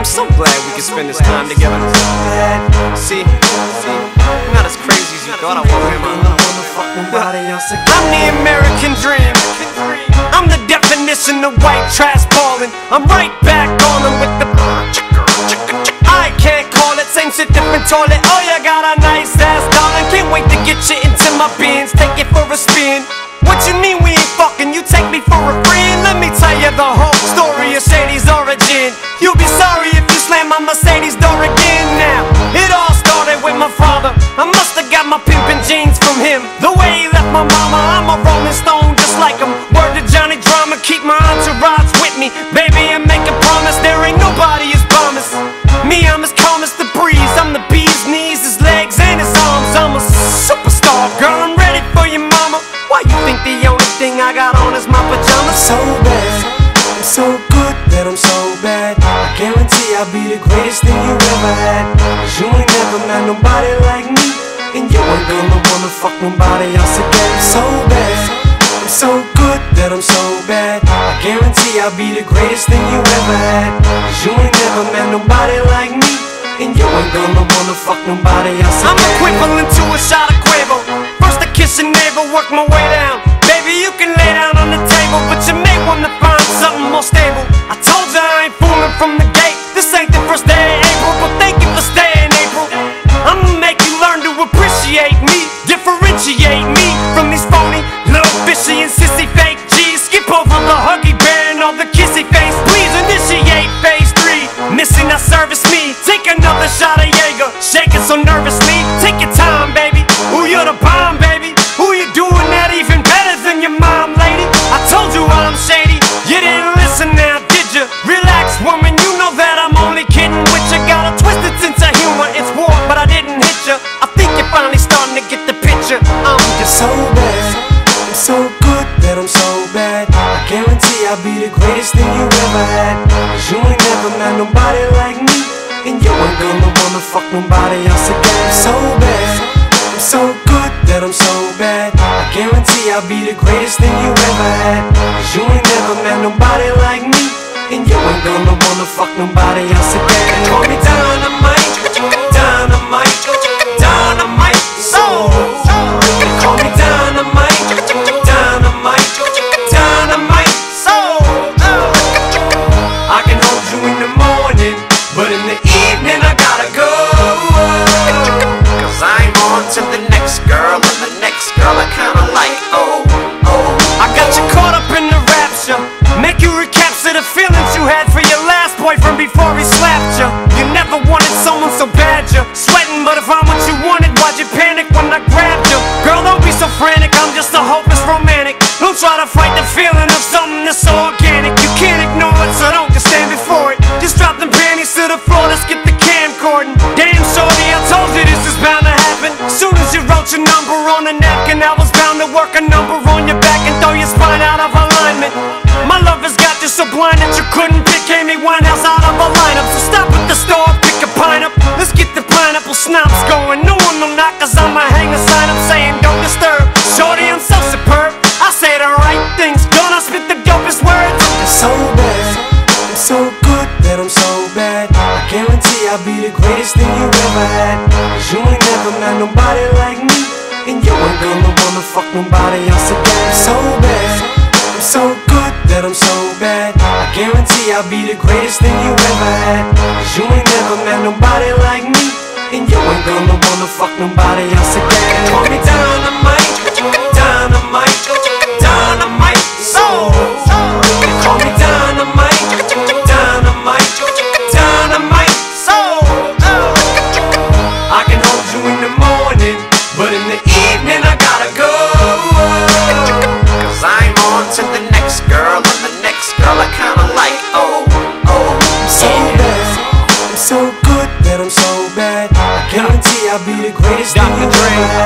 so glad we could spend this time together. See, I'm not as crazy as you thought I was, am I? I'm the American dream. I'm the definition of white trash ballin'. I'm right back on them with the I can't call it, same shit, different toilet. Oh, you got a nice ass, darling. Can't wait to get you into my Benz, take it for a spin. What you mean we ain't fucking? You take me for a friend? Let me tell you the whole story of Shady's origin. You'll be sorry if you slam my Mercedes door again. Now, it all started with my father. I must've got my pimpin' jeans from him. The way he left my mama, I'm a rolling stone just like him. Word to Johnny Drama, keep my entourage with me, baby, and make a promise there ain't nobody as promised. Me, I'm as calm as the breeze. I'm the bee's knees, his legs, and his arms. I'm a superstar, girl, I'm ready for you, mama. Why you think the only thing I got on is my pajamas? So bad, I'm so good that I'm so bad. I guarantee I'll be the greatest thing you ever had. Cause you ain't never met nobody like me, and you ain't gonna wanna fuck nobody else again. So bad, I'm so good that I'm so bad. I guarantee I'll be the greatest thing you ever had. Cause you ain't never met nobody like me, and you ain't gonna wanna fuck nobody else again. I'm equivalent to a shot of Quavo. First I kiss your navel, work my way down. Baby, you can lay down on the table, but you may wanna find something more stable. I told you I ain't fooling from the gate. This ain't the first day of April, but thank you for staying, April. I'ma make you learn to appreciate me, differentiate me from these phony, little fishy and sissy fake G's. Skip over the huggy bear and all the kissy face. Please initiate phase 3. Missing, not service me. Take another shot of Jaeger, shaking so nervously. Take your time, baby. Ooh, you're the bomb, baby. Ooh, you're doing that even better than your mom, lady. I told you I'm shady. You didn't listen now, did you? Relax, woman, you know that I'm only kidding with you. Got a twisted sense of humor, it's war, but I didn't hit you. I think you're finally starting to get the picture. I'm just so bad, I'm so good that I'm so bad. I guarantee I'll be the greatest thing you ever had. Cause you ain't never met nobody like me, and you ain't gonna wanna fuck nobody else again. So bad, I'm so good that I'm so bad. I guarantee I'll be the greatest thing you ever had. Cause you ain't never met nobody like me, and you ain't gonna wanna fuck nobody else again. call me dynamite, dynamite, dynamite. So call me dynamite, dynamite, dynamite. So I can hold you in the morning, but in the evening I gotta go. Cause I'm on to the next girl, and the next girl I kinda like. Oh, I got you caught up in the rapture. Make you recapture the feelings you had for your last boyfriend before he slapped you. You never wanted someone so bad you're sweating, but if I'm what you wanted, why'd you panic when I grabbed you? Girl, don't be so frantic, I'm just a hopeless romantic. Don't try to fight the feeling of something that's so organic. You can't ignore it, so don't just stand before it. Just drop them panties to the floor, let's get the camcording. Damn shorty, I told you this is bound to happen. Soon as you wrote your number on a napkin, I was bound to work a number on your back and throw your spine out of alignment. My love has got you so blind that you couldn't pick Amy Winehouse out of a lineup. So stop at the store, pick a pine up. Let's get the pineapple schnapps going. No one will knock, cause I'ma hang a sign up saying don't disturb. Shorty, I'm so superb, I say the right things, gonna spit the dopest words. I'm so bad, I'm so good that I'm so bad. I guarantee I'll be the greatest thing you ever had. Cause you ain't never met nobody like me, and you ain't gonna wanna fuck nobody else again. So bad, I'm so good that I'm so bad. I guarantee I'll be the greatest thing you ever had. Cause you ain't never met nobody like me, and you ain't gonna wanna fuck nobody else again. Call me dynamite, dynamite, dynamite. So call me dynamite, dynamite, dynamite. So I can hold you in the morning, but in the evening I gotta go. Cause I'm on to the next girl, and the next girl I kinda like. Oh, I'm so bad, I'm so good that I'm so bad. I guarantee I'll be the greatest thing you ever had.